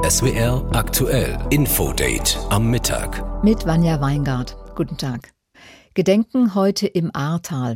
SWR aktuell Infodate am Mittag. Mit Vanja Weingart. Guten Tag. Gedenken heute im Ahrtal.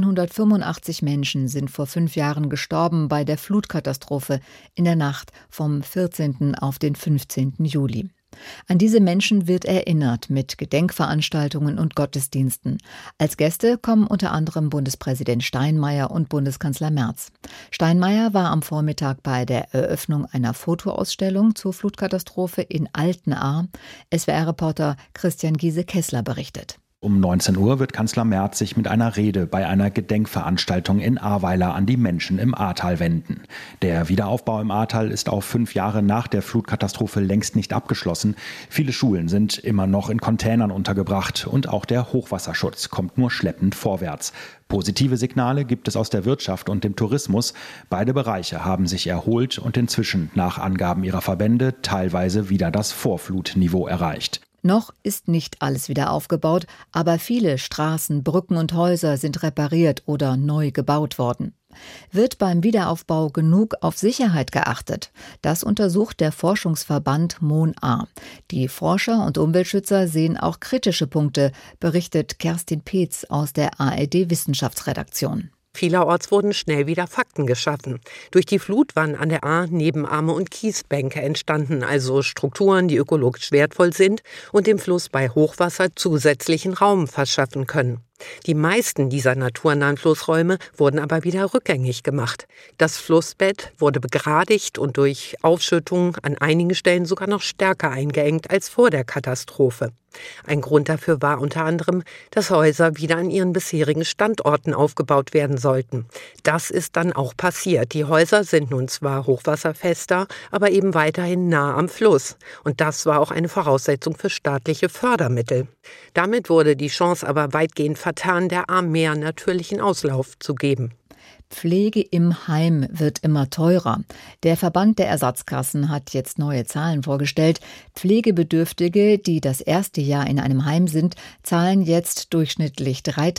185 Menschen sind vor 5 Jahren gestorben bei der Flutkatastrophe in der Nacht vom 14. auf den 15. Juli. An diese Menschen wird erinnert mit Gedenkveranstaltungen und Gottesdiensten. Als Gäste kommen unter anderem Bundespräsident Steinmeier und Bundeskanzler Merz. Steinmeier war am Vormittag bei der Eröffnung einer Fotoausstellung zur Flutkatastrophe in Altenahr. SWR-Reporter Christian Giese-Kessler berichtet. Um 19 Uhr wird Kanzler Merz sich mit einer Rede bei einer Gedenkveranstaltung in Ahrweiler an die Menschen im Ahrtal wenden. Der Wiederaufbau im Ahrtal ist auch 5 Jahre nach der Flutkatastrophe längst nicht abgeschlossen. Viele Schulen sind immer noch in Containern untergebracht und auch der Hochwasserschutz kommt nur schleppend vorwärts. Positive Signale gibt es aus der Wirtschaft und dem Tourismus. Beide Bereiche haben sich erholt und inzwischen nach Angaben ihrer Verbände teilweise wieder das Vorflutniveau erreicht. Noch ist nicht alles wieder aufgebaut, aber viele Straßen, Brücken und Häuser sind repariert oder neu gebaut worden. Wird beim Wiederaufbau genug auf Sicherheit geachtet? Das untersucht der Forschungsverband Mon-A. Die Forscher und Umweltschützer sehen auch kritische Punkte, berichtet Kerstin Peetz aus der ARD-Wissenschaftsredaktion. Vielerorts wurden schnell wieder Fakten geschaffen. Durch die Flut waren an der Ahr Nebenarme und Kiesbänke entstanden, also Strukturen, die ökologisch wertvoll sind und dem Fluss bei Hochwasser zusätzlichen Raum verschaffen können. Die meisten dieser naturnahen Flussräume wurden aber wieder rückgängig gemacht. Das Flussbett wurde begradigt und durch Aufschüttung an einigen Stellen sogar noch stärker eingeengt als vor der Katastrophe. Ein Grund dafür war unter anderem, dass Häuser wieder an ihren bisherigen Standorten aufgebaut werden sollten. Das ist dann auch passiert. Die Häuser sind nun zwar hochwasserfester, aber eben weiterhin nah am Fluss. Und das war auch eine Voraussetzung für staatliche Fördermittel. Damit wurde die Chance aber weitgehend vertan, der Ahr mehr natürlichen Auslauf zu geben. Pflege im Heim wird immer teurer. Der Verband der Ersatzkassen hat jetzt neue Zahlen vorgestellt. Pflegebedürftige, die das erste Jahr in einem Heim sind, zahlen jetzt durchschnittlich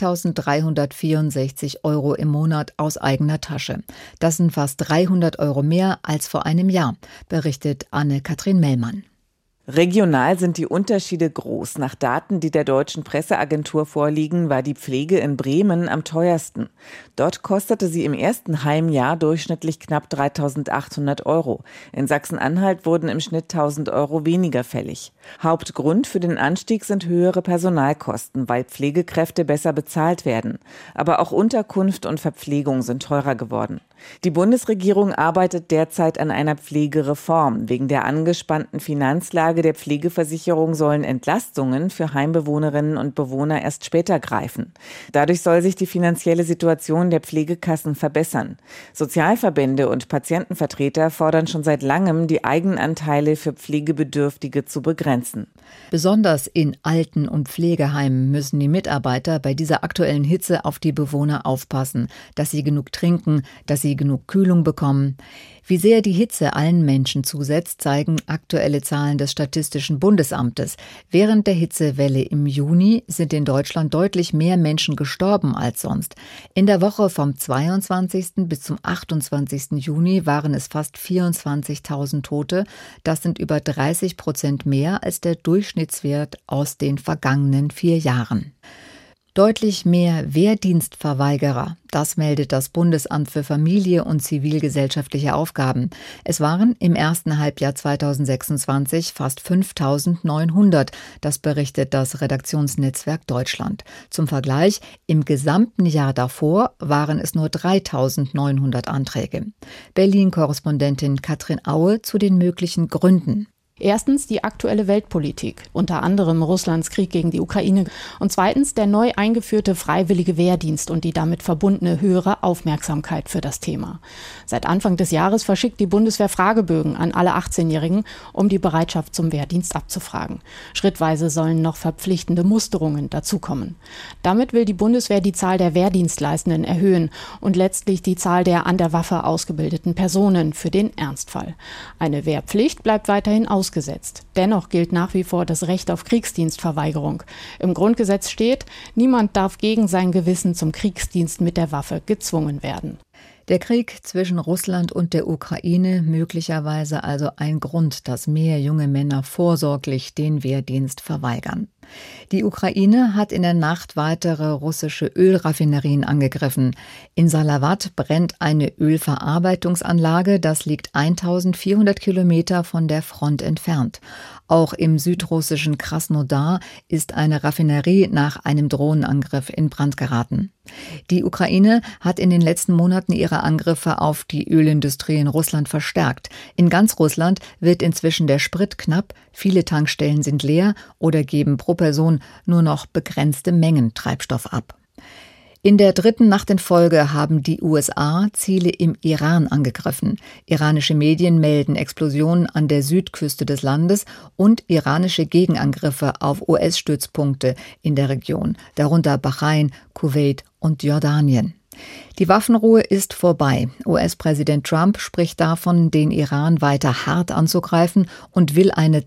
3.364 € im Monat aus eigener Tasche. Das sind fast 300 € mehr als vor einem Jahr, berichtet Anne-Kathrin Mellmann. Regional sind die Unterschiede groß. Nach Daten, die der Deutschen Presseagentur vorliegen, war die Pflege in Bremen am teuersten. Dort kostete sie im ersten Heimjahr durchschnittlich knapp 3.800 €. In Sachsen-Anhalt wurden im Schnitt 1.000 € weniger fällig. Hauptgrund für den Anstieg sind höhere Personalkosten, weil Pflegekräfte besser bezahlt werden. Aber auch Unterkunft und Verpflegung sind teurer geworden. Die Bundesregierung arbeitet derzeit an einer Pflegereform. Wegen der angespannten Finanzlage der Pflegeversicherung sollen Entlastungen für Heimbewohnerinnen und Bewohner erst später greifen. Dadurch soll sich die finanzielle Situation der Pflegekassen verbessern. Sozialverbände und Patientenvertreter fordern schon seit langem, die Eigenanteile für Pflegebedürftige zu begrenzen. Besonders in Alten- und Pflegeheimen müssen die Mitarbeiter bei dieser aktuellen Hitze auf die Bewohner aufpassen, dass sie genug trinken, dass sie genug Kühlung bekommen. Wie sehr die Hitze allen Menschen zusetzt, zeigen aktuelle Zahlen des Statistischen Bundesamtes. Während der Hitzewelle im Juni sind in Deutschland deutlich mehr Menschen gestorben als sonst. In der Woche vom 22. bis zum 28. Juni waren es fast 24.000 Tote. Das sind über 30% mehr als der Durchschnittswert aus den vergangenen 4 Jahren. Deutlich mehr Wehrdienstverweigerer, das meldet das Bundesamt für Familie und zivilgesellschaftliche Aufgaben. Es waren im ersten Halbjahr 2026 fast 5.900, das berichtet das Redaktionsnetzwerk Deutschland. Zum Vergleich, im gesamten Jahr davor waren es nur 3.900 Anträge. Berlin-Korrespondentin Katrin Aue zu den möglichen Gründen. Erstens die aktuelle Weltpolitik, unter anderem Russlands Krieg gegen die Ukraine. Und zweitens der neu eingeführte freiwillige Wehrdienst und die damit verbundene höhere Aufmerksamkeit für das Thema. Seit Anfang des Jahres verschickt die Bundeswehr Fragebögen an alle 18-Jährigen, um die Bereitschaft zum Wehrdienst abzufragen. Schrittweise sollen noch verpflichtende Musterungen dazukommen. Damit will die Bundeswehr die Zahl der Wehrdienstleistenden erhöhen und letztlich die Zahl der an der Waffe ausgebildeten Personen für den Ernstfall. Eine Wehrpflicht bleibt weiterhin ausgesetzt. Dennoch gilt nach wie vor das Recht auf Kriegsdienstverweigerung. Im Grundgesetz steht, niemand darf gegen sein Gewissen zum Kriegsdienst mit der Waffe gezwungen werden. Der Krieg zwischen Russland und der Ukraine, möglicherweise also ein Grund, dass mehr junge Männer vorsorglich den Wehrdienst verweigern. Die Ukraine hat in der Nacht weitere russische Ölraffinerien angegriffen. In Salavat brennt eine Ölverarbeitungsanlage, das liegt 1400 Kilometer von der Front entfernt. Auch im südrussischen Krasnodar ist eine Raffinerie nach einem Drohnenangriff in Brand geraten. Die Ukraine hat in den letzten Monaten ihre Angriffe auf die Ölindustrie in Russland verstärkt. In ganz Russland wird inzwischen der Sprit knapp, viele Tankstellen sind leer oder geben pro Person nur noch begrenzte Mengen Treibstoff ab. In der dritten Nacht in Folge haben die USA Ziele im Iran angegriffen. Iranische Medien melden Explosionen an der Südküste des Landes und iranische Gegenangriffe auf US-Stützpunkte in der Region, darunter Bahrain, Kuwait und Jordanien. Die Waffenruhe ist vorbei. US-Präsident Trump spricht davon, den Iran weiter hart anzugreifen und will eine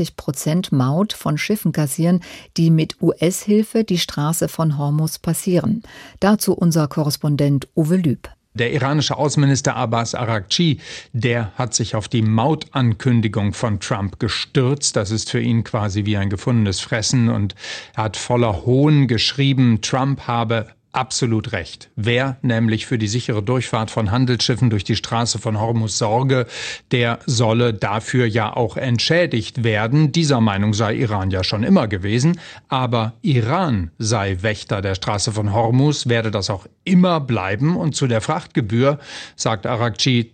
20% Maut von Schiffen kassieren, die mit US-Hilfe die Straße von Hormuz passieren. Dazu unser Korrespondent Uwe Lüb. Der iranische Außenminister Abbas Araghchi, der hat sich auf die Mautankündigung von Trump gestürzt. Das ist für ihn quasi wie ein gefundenes Fressen und er hat voller Hohn geschrieben, Trump habe absolut recht. Wer nämlich für die sichere Durchfahrt von Handelsschiffen durch die Straße von Hormuz sorge, der solle dafür ja auch entschädigt werden. Dieser Meinung sei Iran ja schon immer gewesen. Aber Iran sei Wächter der Straße von Hormuz, werde das auch immer bleiben. Und zu der Frachtgebühr sagt Araghchi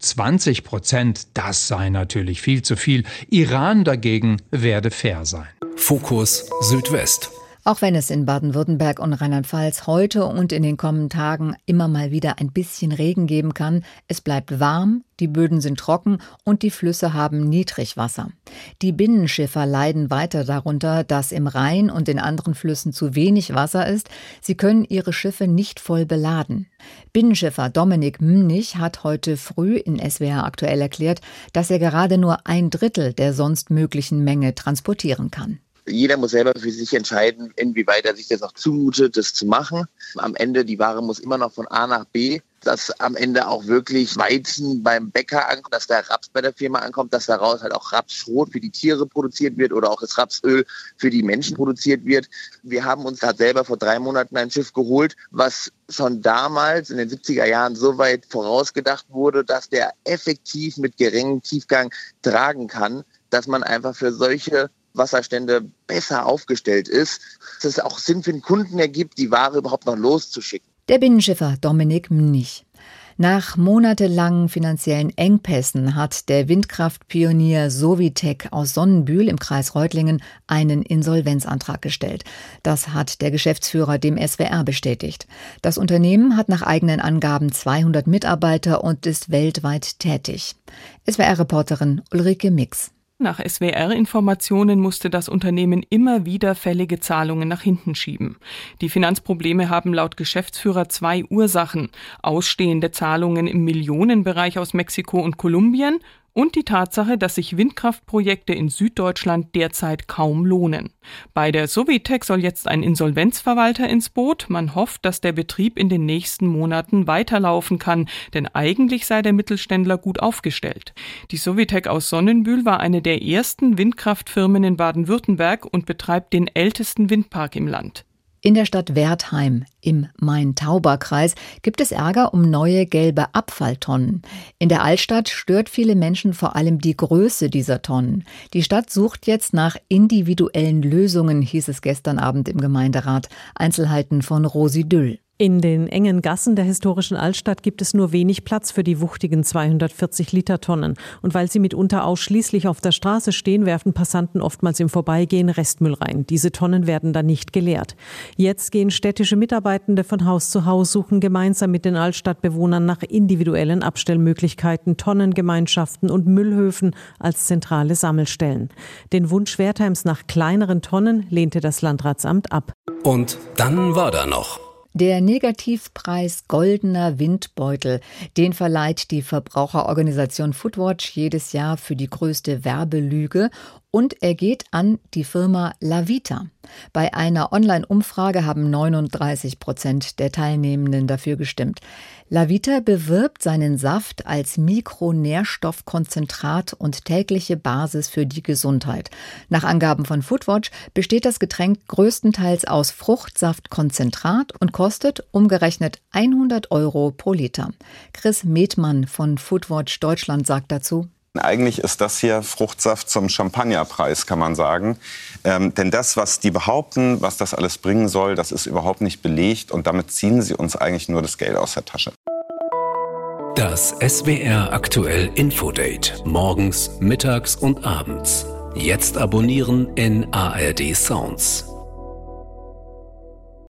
20%, das sei natürlich viel zu viel. Iran dagegen werde fair sein. Fokus Südwest. Auch wenn es in Baden-Württemberg und Rheinland-Pfalz heute und in den kommenden Tagen immer mal wieder ein bisschen Regen geben kann, es bleibt warm, die Böden sind trocken und die Flüsse haben Niedrigwasser. Die Binnenschiffer leiden weiter darunter, dass im Rhein und in anderen Flüssen zu wenig Wasser ist. Sie können ihre Schiffe nicht voll beladen. Binnenschiffer Dominik Mnich hat heute früh in SWR aktuell erklärt, dass er gerade nur 1/3 der sonst möglichen Menge transportieren kann. Jeder muss selber für sich entscheiden, inwieweit er sich das auch zumutet, das zu machen. Am Ende, die Ware muss immer noch von A nach B, dass am Ende auch wirklich Weizen beim Bäcker ankommt, dass der Raps bei der Firma ankommt, dass daraus halt auch Rapsschrot für die Tiere produziert wird oder auch das Rapsöl für die Menschen produziert wird. Wir haben uns gerade selber vor 3 Monaten ein Schiff geholt, was schon damals in den 70er Jahren so weit vorausgedacht wurde, dass der effektiv mit geringem Tiefgang tragen kann, dass man einfach für solche Wasserstände besser aufgestellt ist, dass es auch Sinn für den Kunden ergibt, die Ware überhaupt noch loszuschicken. Der Binnenschiffer Dominik Mnich. Nach monatelangen finanziellen Engpässen hat der Windkraftpionier Sovitec aus Sonnenbühl im Kreis Reutlingen einen Insolvenzantrag gestellt. Das hat der Geschäftsführer dem SWR bestätigt. Das Unternehmen hat nach eigenen Angaben 200 Mitarbeiter und ist weltweit tätig. SWR-Reporterin Ulrike Mix. Nach SWR-Informationen musste das Unternehmen immer wieder fällige Zahlungen nach hinten schieben. Die Finanzprobleme haben laut Geschäftsführer 2 Ursachen: ausstehende Zahlungen im Millionenbereich aus Mexiko und Kolumbien und die Tatsache, dass sich Windkraftprojekte in Süddeutschland derzeit kaum lohnen. Bei der Sovitec soll jetzt ein Insolvenzverwalter ins Boot. Man hofft, dass der Betrieb in den nächsten Monaten weiterlaufen kann, denn eigentlich sei der Mittelständler gut aufgestellt. Die Sovitec aus Sonnenbühl war eine der ersten Windkraftfirmen in Baden-Württemberg und betreibt den ältesten Windpark im Land. In der Stadt Wertheim im Main-Tauber-Kreis gibt es Ärger um neue gelbe Abfalltonnen. In der Altstadt stört viele Menschen vor allem die Größe dieser Tonnen. Die Stadt sucht jetzt nach individuellen Lösungen, hieß es gestern Abend im Gemeinderat. Einzelheiten von Rosi Düll. In den engen Gassen der historischen Altstadt gibt es nur wenig Platz für die wuchtigen 240-Liter-Tonnen. Und weil sie mitunter ausschließlich auf der Straße stehen, werfen Passanten oftmals im Vorbeigehen Restmüll rein. Diese Tonnen werden dann nicht geleert. Jetzt gehen städtische Mitarbeitende von Haus zu Haus, suchen gemeinsam mit den Altstadtbewohnern nach individuellen Abstellmöglichkeiten, Tonnengemeinschaften und Müllhöfen als zentrale Sammelstellen. Den Wunsch Wertheims nach kleineren Tonnen lehnte das Landratsamt ab. Und dann war da noch der Negativpreis Goldener Windbeutel, den verleiht die Verbraucherorganisation Foodwatch jedes Jahr für die größte Werbelüge Und er geht an die Firma Lavita. Bei einer Online-Umfrage haben 39% der Teilnehmenden dafür gestimmt. Lavita bewirbt seinen Saft als Mikronährstoffkonzentrat und tägliche Basis für die Gesundheit. Nach Angaben von Foodwatch besteht das Getränk größtenteils aus Fruchtsaftkonzentrat und kostet umgerechnet 100 € pro Liter. Chris Metmann von Foodwatch Deutschland sagt dazu: Eigentlich ist das hier Fruchtsaft zum Champagnerpreis, kann man sagen. Denn das, was die behaupten, was das alles bringen soll, das ist überhaupt nicht belegt. Und damit ziehen sie uns eigentlich nur das Geld aus der Tasche. Das SWR aktuell Infodate. Morgens, mittags und abends. Jetzt abonnieren in ARD Sounds.